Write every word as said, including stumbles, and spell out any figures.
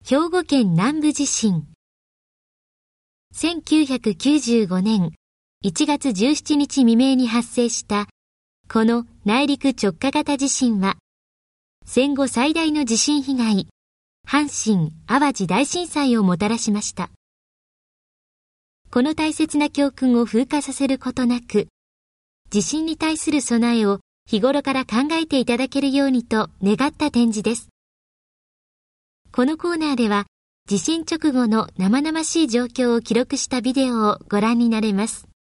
兵庫県南部地震。せんきゅうひゃくきゅうじゅうごねんいちがつじゅうしちにち未明に発生したこの内陸直下型地震は、戦後最大の地震被害、阪神・淡路大震災をもたらしました。この大切な教訓を風化させることなく、地震に対する備えを日頃から考えていただけるようにと願った展示です。このコーナーでは、地震直後の生々しい状況を記録したビデオをご覧になれます。